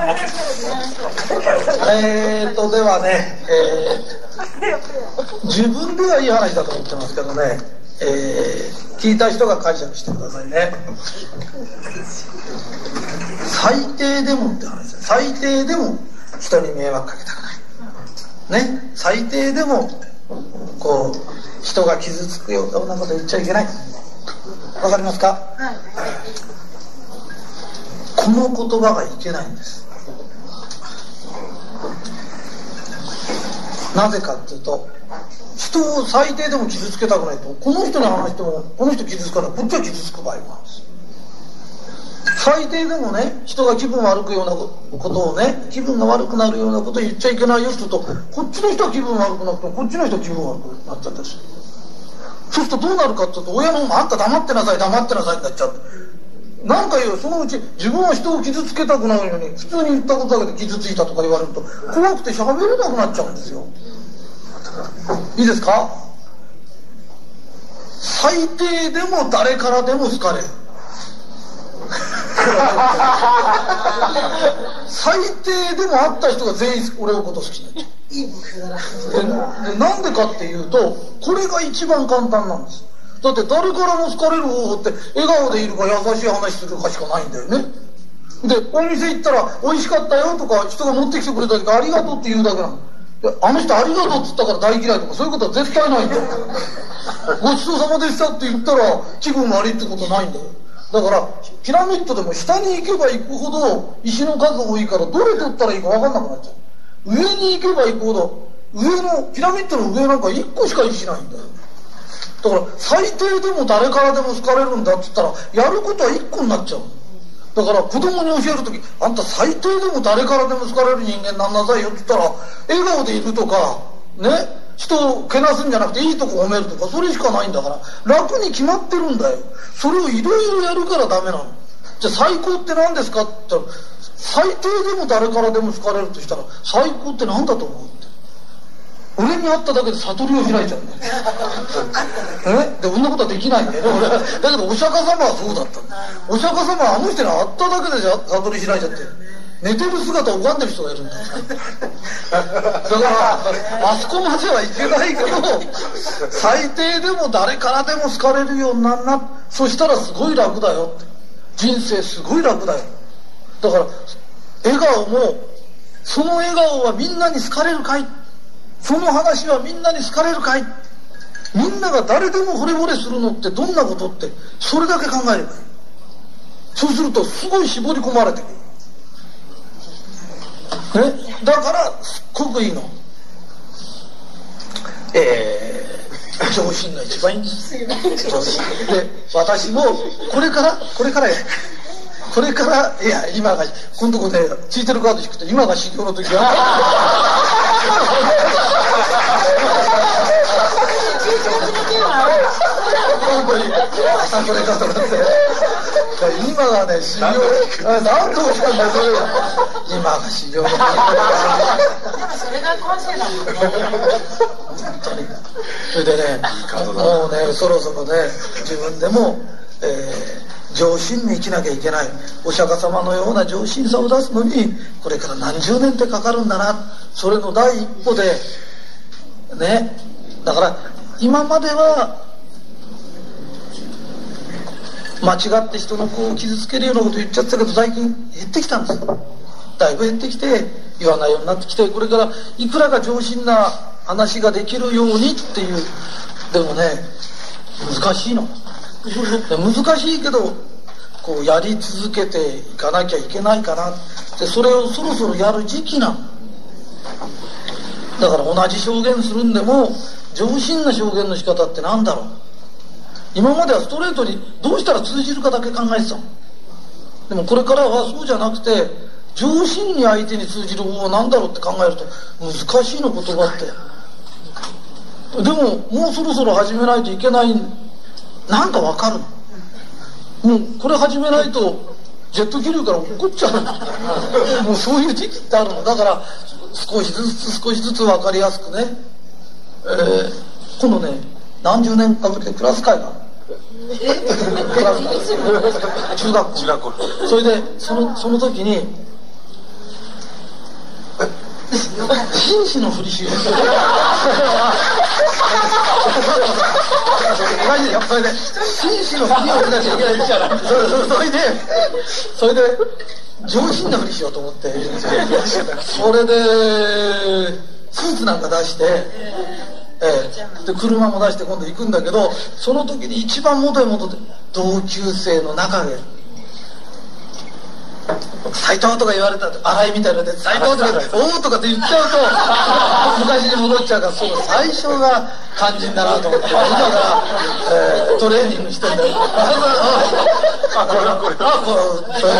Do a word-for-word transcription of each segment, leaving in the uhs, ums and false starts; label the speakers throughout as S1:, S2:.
S1: えーとではね、えー、自分ではいい話だと思ってますけどね、えー、聞いた人が解釈してくださいね。最低でもって話です。最低でも人に迷惑かけたくないね。最低でもこう人が傷つくようなこと言っちゃいけない。わかりますか？はい。この言葉がいけないんです。なぜかっていうと、人を最低でも傷つけたくないと、この人に話してもこの人傷つかない、こっちは傷つく場合もあるんです。最低でもね、人が気分悪くようなことをね、気分が悪くなるようなことを言っちゃいけないよって言うと、こっちの人は気分悪くなってもこっちの人は気分悪くなっちゃったりする。そうするとどうなるかっていうと、親の方もあんた黙ってなさい黙ってなさいってなっちゃって、なんか言う、そのうち自分は人を傷つけたくないのに普通に言ったことだけで傷ついたとか言われると怖くて喋れなくなっちゃうんですよ。いいですか？最低でも誰からでも好かれる。最低でも会った人が全員俺のこと好きになっちゃう。いい目標だな。で、なんでかっていうと、これが一番簡単なんです。だって誰からも好かれる方法って笑顔でいるか優しい話するかしかないんだよね。で、お店行ったら美味しかったよとか人が持ってきてくれたけどありがとうって言うだけなの。で、あの人ありがとうって言ったから大嫌いとかそういうことは絶対ないんだよ。ごちそうさまでしたって言ったら気分悪いってことないんだよ。だからピラミッドでも下に行けば行くほど石の数多いからどれ取ったらいいか分かんなくなっちゃう。上に行けば行くほど上のピラミッドの上なんかいっこしか石ないんだよ。だから最低でも誰からでも好かれるんだって言ったらやることはいっこになっちゃう。だから子供に教えるとき、あんた最低でも誰からでも好かれる人間なんなさいよって言ったら、笑顔でいるとかね、人をけなすんじゃなくていいとこ褒めるとかそれしかないんだから楽に決まってるんだよ。それをいろいろやるからダメなの。じゃあ最高って何ですかって言ったら、最低でも誰からでも好かれるとしたら最高って何だと思うって。俺に会っただけで悟りを開いちゃうんだよ。えで、こんなことはできないんだよね、俺。だけどお釈迦様はそうだったんだ。お釈迦様はあの人に会っただけで悟り開いちゃって、寝てる姿を拝んでる人がいるんだよ。だからあそこまではいけないけど、最低でも誰からでも好かれるようになんな。そしたらすごい楽だよって。人生すごい楽だよ。だから笑顔も、その笑顔はみんなに好かれるかい、その話はみんなに好かれるかい、みんなが誰でも惚れ惚れするのってどんなことって、それだけ考えればいい。そうするとすごい絞り込まれてくる、ね、だからすっごくいいの。えー、上品が一番いいんです。で、私もこれからこれからやこれからいや今が今度こでついてるカード引くと今が修行の時は今がね修行何としたんだよそれは。今が修行の時
S2: それが今世だもんね。
S1: 本当に。それでね、もうねそろそろね自分でも、えー上品に生きなきゃいけない。お釈迦様のような上品さを出すのにこれから何十年ってかかるんだな。それの第一歩でね。だから今までは間違って人の子を傷つけるようなこと言っちゃってたけど最近減ってきたんですよ。だいぶ減ってきて言わないようになってきて、これからいくらか上品な話ができるようにっていう。でもね難しいの。難しいけどこうやり続けていかなきゃいけないかなって、それをそろそろやる時期なの。だから同じ証言するんでも上品な証言の仕方ってなんだろう。今まではストレートにどうしたら通じるかだけ考えてたの。でもこれからはそうじゃなくて上品に相手に通じる方法は何だろうって考えると難しいの言葉って。でももうそろそろ始めないといけない。なんかわかるの。もうこれ始めないとジェット気流から落っこっちゃうの。もうそういう時期ってあるの。だから少しずつ少しずつ分かりやすくね、えー、今度ね何十年かぶりでクラス会がクラス会中学校中学校それでそのその時に紳士のふりしよう。マジで、それで、紳士のふりをしなきゃいけないじゃない。それで、それで、上品なふりしようと思って、それで、スーツなんか出して、ええ、で車も出して今度行くんだけど、その時に一番元へ戻って、同級生の中で、斎藤とか言われたら、荒井みたいなで、斎藤とか、おーとかって言っちゃうと、昔に戻っちゃうから、その最初が肝心だなと思って、今から、えー、トレーニングしてんだよ。あ、これはこれ。あ、これ、それ。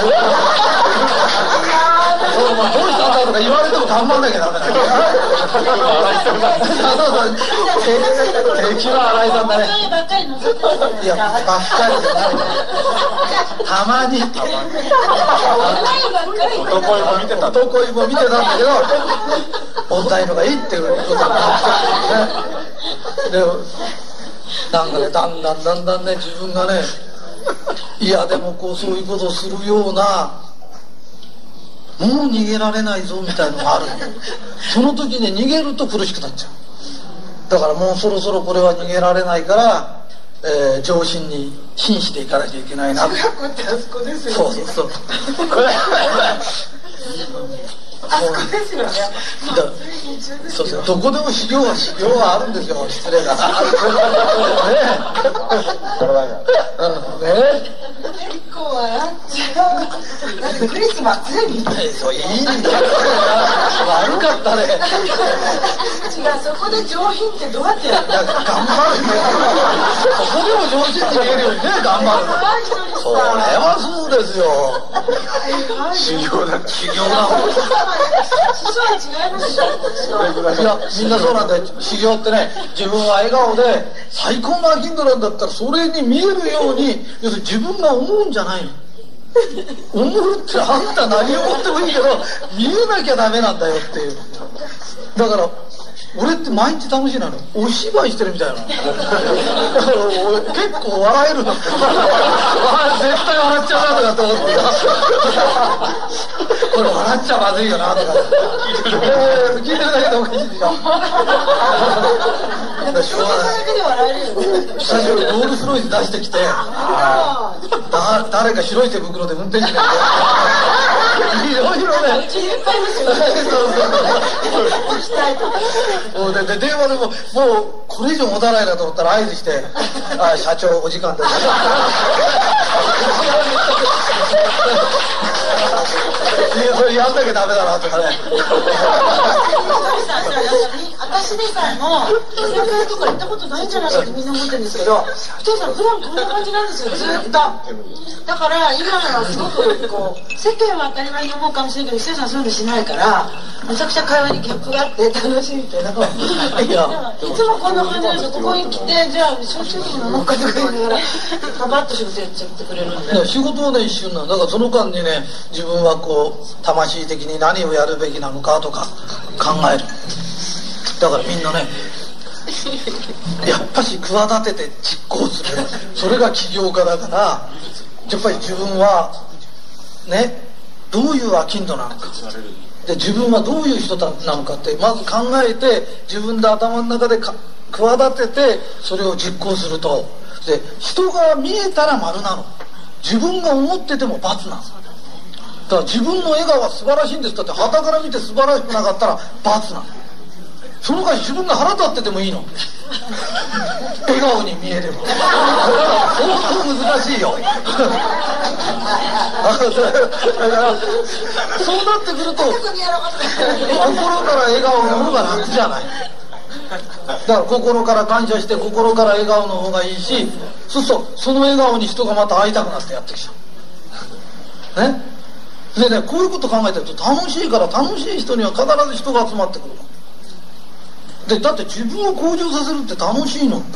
S1: そう、まあ、どうしたんだとか言われても頑張んなきゃダメだよ。そうそう、敵は荒井さんだね。いや、ばっかりじゃない。たまに。
S3: 男湯も見てた。
S1: 男湯も見てたんだけど、女湯のがいいっていうことになっちゃってね。で、なんかね、だんだんだんだんね、自分がね、いやでもこうそういうことをするような、もう逃げられないぞみたいのがある。その時に逃げると苦しくなっちゃう。だからもうそろそろこれは逃げられないから、えー、上心に紳士でいかなきゃいけないな。
S2: 中学校ってあそこですよね。
S1: そうそうそう。
S2: あそこですよね。
S1: そうそう、どこでも修行は修行はあるんですよ。失礼だな。ね。
S2: 結構笑っちゃう。だってクリスマスに。
S1: そういいんだ。悪かったね。
S2: 違う、そこで上品ってどうやってやるの？
S1: 頑張るね。そこでも上品って言えるようにね、頑張る。それはそうですよ。
S3: 修行だ。
S1: 修行だ。いや、みんなそうなんだよ。修行ってね、自分は笑顔で最高の商人なんだったらそれに見えるように、要するに自分が思うんじゃないの。思うってあんた何を思ってもいいけど見えなきゃダメなんだよっていう。だから俺って毎日楽しいなの。お芝居してるみたいな。だから俺結構笑えるの。絶対笑っちゃうなとかと思ってこれ笑っちゃまずいよなとか、えー、聞いてるだけでおかしいでしょ。
S2: それだけで笑えるよね。
S1: 久しぶりにロールスロイス出してきて、だ誰か白い手袋で運転してていろいろね、
S2: うちいっぱいですよね。
S1: そうでで電話でももうこれ以上持たないなと思ったら合図して「あ社長お時間です」それやんなきゃダメだなとかね。
S2: 私でさえも居酒屋とか行ったことないんじゃないかってみんな思ってるんですけど、お父さん普段こんな感じなんですよ、ずっと。だから今のはすごくこう世間は当たり前に思うかもしれないけど、ひとりさんそういうのしないからめちゃくちゃ会話にギャップがあって楽しいけど、いやいつもこんな感じなんですよ。ここに来てじゃあ焼酎飲もうかとか言いながらパパッと仕事やっちゃってくれるんで、
S1: 仕事はね一瞬なんだから、その間にね自分はこう魂的に何をやるべきなのかとか考える。だからみんなねやっぱし企てて実行する、それが起業家だから、やっぱり自分はねどういう商人なのかで、自分はどういう人なのかってまず考えて、自分で頭の中でか企ててそれを実行すると、で人が見えたら丸なの、自分が思ってても×なの。だから自分の笑顔は素晴らしいんですだって、傍から見て素晴らしくなかったら×なの。その代わり自分が腹立っててもいいの笑顔に見えれば。これは相当難しいよだからそうなってくると心から笑顔の方が楽じゃない。だから心から感謝して心から笑顔の方がいいし、そうするとその笑顔に人がまた会いたくなってやってきちゃうね。でね、こういうこと考えてると楽しいから、楽しい人には必ず人が集まってくるで、だって自分を向上させるって楽しいのね。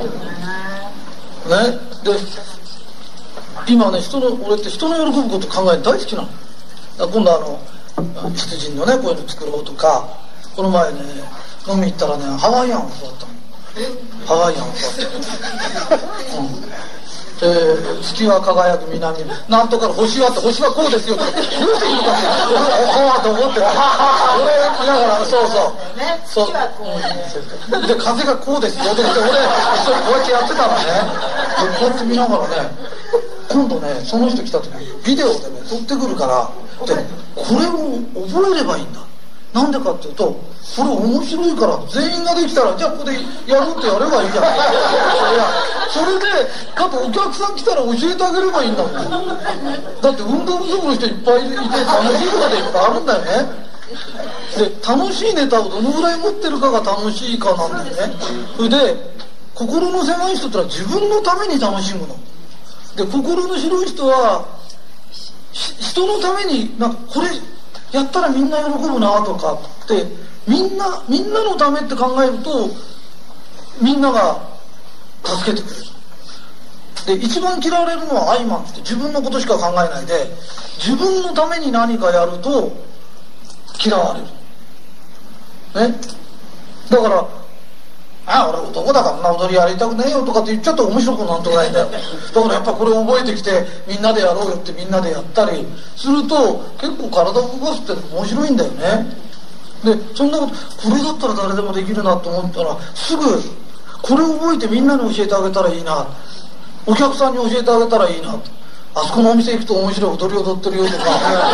S1: で今ね、人の俺って人の喜ぶこと考えるの大好きなの。だから今度あの羊のねこういうの作ろうとか、この前ね飲み行ったらねハワイアンを教わったの。ハワイアンを教わった、うんえー、月は輝く南なんとかの星はって、星はこうですよってどうしていいのかってああと思って俺からそうそう
S2: ね、
S1: そう
S2: 月はこうね。
S1: で風がこうですよで俺一緒にこうやってやってたらねでこうやって見ながらね今度ねその人来た時ビデオでね撮ってくるからでこれを覚えればいいんだ。なんでかっていうとこれ面白いから全員ができたらじゃあここでやるってやればいいじゃん。いやそれでかとお客さん来たら教えてあげればいいんだもん。だって運動不足の人いっぱいいて楽しいことでいっぱいあるんだよね。で楽しいネタをどのぐらい持ってるかが楽しいかなんだよね。それで心の狭い人ってのは自分のために楽しむので、心の広い人は人のためになんかこれやったらみんな喜ぶなとかってみんなみんなのためって考えるとみんなが助けてくれる。で一番嫌われるのはアイマンって自分のことしか考えないで自分のために何かやると嫌われるね。だからああ俺男だからな踊りやりたくねえよとかって言っちゃったら面白くなんとかないんだよ。だからやっぱこれ覚えてきてみんなでやろうよってみんなでやったりすると結構体を動かすって面白いんだよね。でそんなことこれだったら誰でもできるなと思ったらすぐこれを覚えてみんなに教えてあげたらいいな、お客さんに教えてあげたらいいなと、あそこのお店行くと面白い踊り踊ってるよとか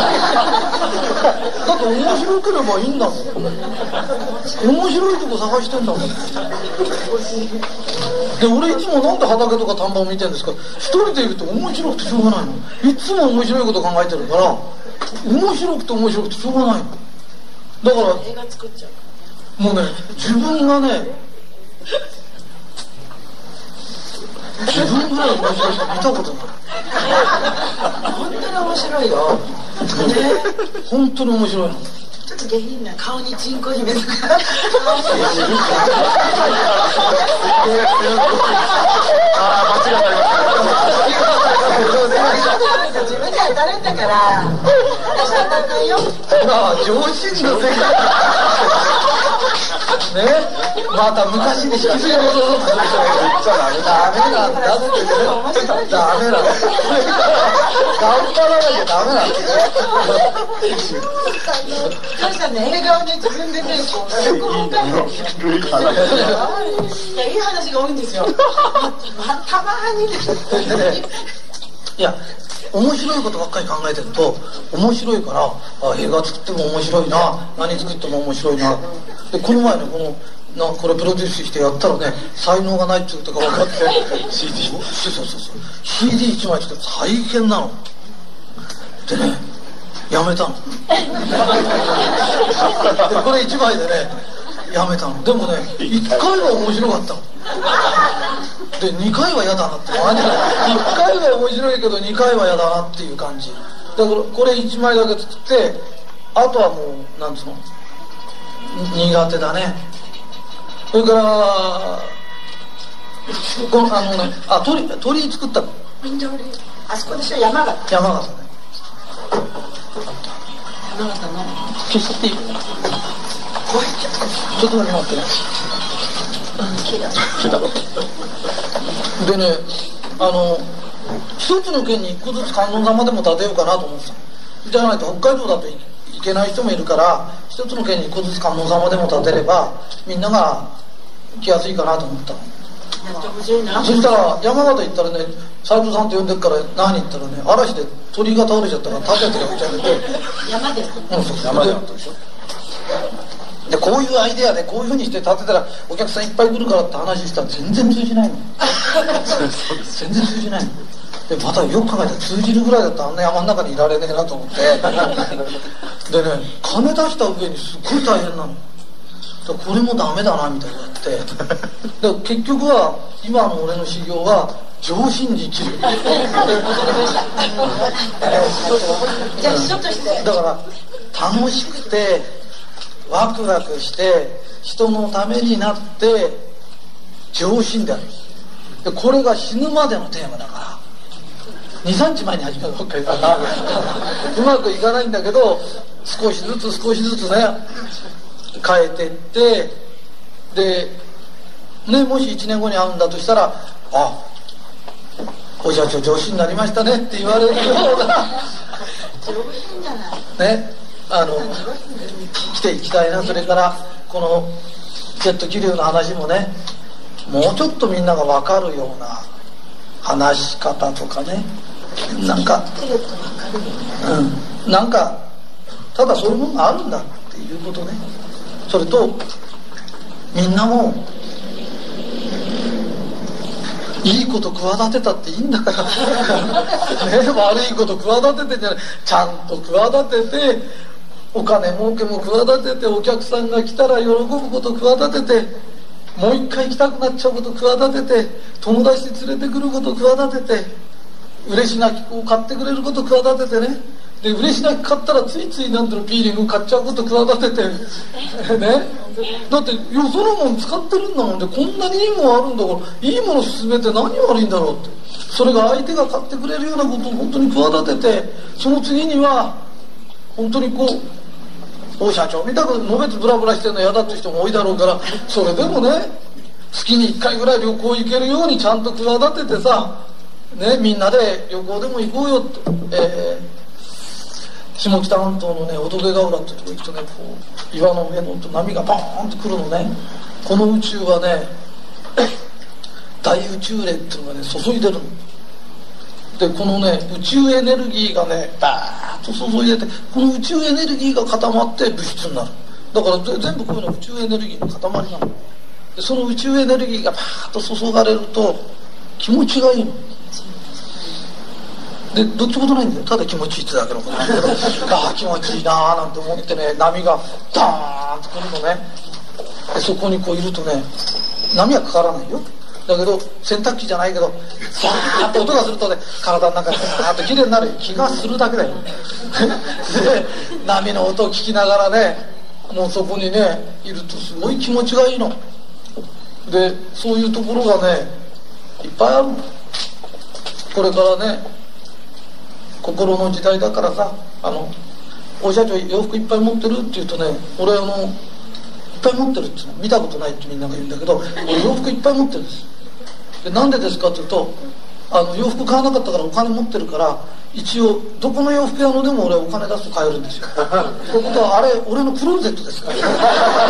S1: だって面白ければいいんだもん。面白いとこ探してんだもん。で俺いつもなんで畑とか田んぼを見てるんですか。一人でいると面白くてしょうがないの。いつも面白いこと考えてるから面白くて面白くてしょうがないの。だから
S2: 映画作っちゃう。
S1: もうね自分がね自分ぐらい面白い人見たことない。
S2: 本当に面白いよ。ね、
S1: 本当に面白いの。
S2: ちょっと下品な顔にチンコ姫とか。
S3: ああ間違った
S2: 自分で当たるんだから。私当たんないよ。
S1: ああ上心の世界。ね、また昔に引きずり戻そうとする人が言っちゃダメなんだってね。ダメなんだ。頑張らなきゃダメなんだ。
S2: 確かに映画をね自分でねこうよく分かんない。いやいい話が多いんですよ。ままたまにね。
S1: いや面白いことばっかり考えてると面白いからあ映画作っても面白いな何作っても面白いなでこの前ねこのなこれプロデュースしてやったらね才能がないっていうことが分かって シーディー そうそうそうそう シーディーいち 枚作って大変なのでねやめたのでこれいちまいでねやめたの。でもねいっかいは面白かったのでにかいは嫌だなっていっかいは面白いけどにかいは嫌だなっていう感じだからこれいちまいだけ作ってあとはもうなんつうの苦手だね。それからこのあのねあ鳥鳥居作ったの
S2: あそこでしょ山形
S1: 山形ね
S2: 山形の
S1: 消しちゃっていい
S2: こう
S1: ちょっとだけ待ってねでねあの一つの県に一個ずつ観音様でも建てようかなと思ってた。じゃないと北海道だといけない人もいるから一つの県に一個ずつ観音様でも建てればみんなが来やすいかなと思ったの。
S2: やってほしいな。
S1: そしたら山形行ったらね斉藤さんって呼んでるから何言ったらね嵐で鳥居が倒れちゃったから建てて打ち上げて
S2: 山で
S1: うんそう
S3: 山でやったでしょ。
S1: でこういうアイデアでこういうふうにして建てたらお客さんいっぱい来るからって話したら全然通じないの全然通じないのでまたよく考えたら通じるぐらいだったらあんな山の中にいられねえなと思ってでね金出した上にすっごい大変なのでこれもダメだなみたいになってで結局は今の俺の修行は上心に生きる
S2: じゃあ師匠として
S1: だから楽しくてワクワクして人のためになって上心であるでこれが死ぬまでのテーマだからにさんにちまえに始めたばっかりだからうまくいかないんだけど少しずつ少しずつね変えていってで、ね、もしいちねんごに会うんだとしたらあお社長上心になりましたねって言われるような
S2: 上品じゃない
S1: ねあの来ていきたいな。それからこのジェット気流の話もね、もうちょっとみんなが分かるような話し方とかね、なんか、うん、なんかただそういうものがあるんだっていうことね。それとみんなもいいこと企てたっていいんだからね、悪いこと企ててじゃない、ちゃんと企てて、お金儲けも企てて、お客さんが来たら喜ぶこと企てて、もう一回来たくなっちゃうこと企てて、友達連れてくること企てて、嬉し泣きを買ってくれること企ててね、で嬉し泣き買ったらついついなんていうのピーリング買っちゃうこと企ててね、だってよそのもん使ってるんだもんで、こんなにいいもんあるんだから、いいもの勧めて何悪いんだろうって、それが相手が買ってくれるようなことを本当に企てて、その次には本当にこう、お社長みたくのべつブラブラしてるの嫌だって人も多いだろうから、それでもね、月にいっかいぐらい旅行行けるようにちゃんと企ててさ、ね、みんなで旅行でも行こうよって、えー、下北半島のね、乙部ヶ浦ってとこ行くとね、こう岩の上の波がボーンと来るのね。この宇宙はね、大宇宙霊っていうのがね注いでるので、このね宇宙エネルギーがねバーッと注いでて、この宇宙エネルギーが固まって物質になる。だから全部こういうの宇宙エネルギーの塊なので、その宇宙エネルギーがバーッと注がれると気持ちがいいので、どっちことないんだよ、ただ気持ちいいってだけのことなんだけどああ気持ちいいなーなんて思ってね、波がダーンと来るのね。でそこにこういるとね、波はかからないよ、だけど洗濯機じゃないけどザーッと音がするとね、体の中でザーッときれいになる気がするだけだよで波の音を聞きながらね、もうそこにねいるとすごい気持ちがいいので、そういうところがねいっぱいあるの。これからね心の時代だからさ、あのお社長洋服いっぱい持ってるって言うとね、俺あのいっぱい持ってるって見たことないってみんなが言うんだけど、俺洋服いっぱい持ってるんです。でなんでですかって言うと、あの洋服買わなかったからお金持ってるから、一応どこの洋服屋のでも俺お金出すと買えるんですよということはあれ俺のクローゼットですから全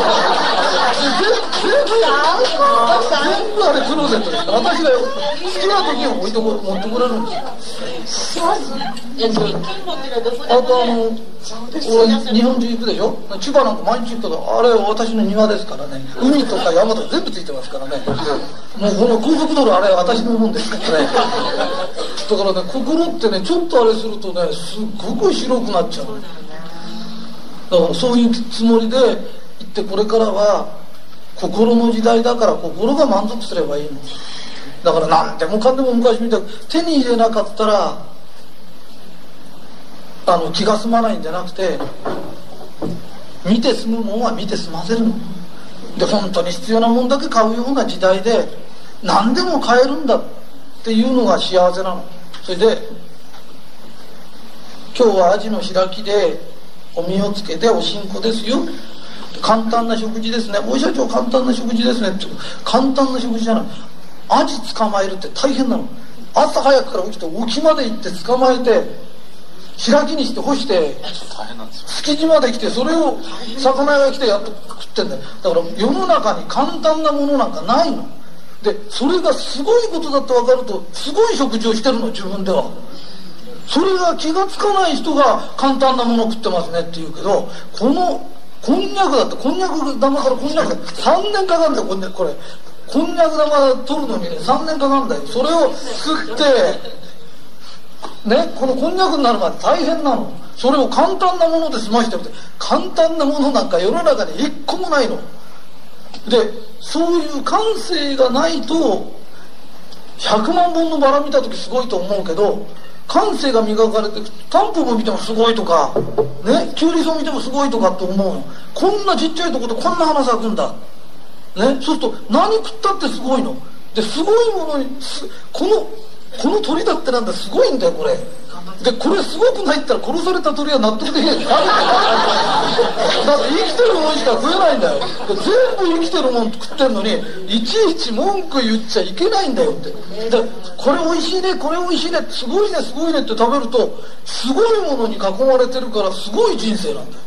S1: 部あれクローゼットですから、私が好きな時に置いてこ持ってこれるんですよ。あとあの俺日本中行くでしょ、千葉なんか毎日行くけど、あれ私の庭ですからね、海とか山とか全部ついてますからね、もうこの高速道路あれ私のもんですからねだからね、心ってねちょっとあれするとねすっごく白くなっちゃう。だからそういうつもりで行って、これからは心の時代だから心が満足すればいいのだから、何でもかんでも昔みたいに手に入れなかったらあの気が済まないんじゃなくて、見て済むもんは見て済ませるので、本当に必要なもんだけ買うような時代で何でも買えるんだっていうのが幸せなの。それで今日はアジの開きでお身をつけておしんこですよ、簡単な食事ですね、お医者長簡単な食事ですねって、簡単な食事じゃない、アジ捕まえるって大変なの。朝早くから起きて沖まで行って捕まえて開きにして干して築地まで来て、それを魚屋が来てやっと食ってんだよ。だから世の中に簡単なものなんかないので、それがすごいことだって分かるとすごい食事をしてるの自分では。それが気がつかない人が簡単なものを食ってますねって言うけど、このこんにゃくだって、こんにゃく玉からこんにゃくさんねんかかるんだよ、こんにゃくこれこんにゃく玉取るのにねさんねんかかるんだよ。それを作ってね、このこんにゃくになるまで大変なの。それを簡単なもので済ましてるって、簡単なものなんか世の中に一個もないので、そういう感性がないとひゃくまんぼんのバラ見た時すごいと思うけど、感性が磨かれてタンポポ見てもすごいとかね、キュウリソウ見てもすごいとかって思うの。こんなちっちゃいとこでこんな花咲くんだね、そうすると何食ったってすごいのですごいものにこのこの鳥だってなんだすごいんだよこれで、これすごくないったら殺された鳥は納得できないだって生きてるもんしか食えないんだよ。全部生きてるもん食ってんのにいちいち文句言っちゃいけないんだよって。でこれ美味しいねこれ美味しいねすごいねすごいねって食べるとすごいものに囲まれてるからすごい人生なんだよ。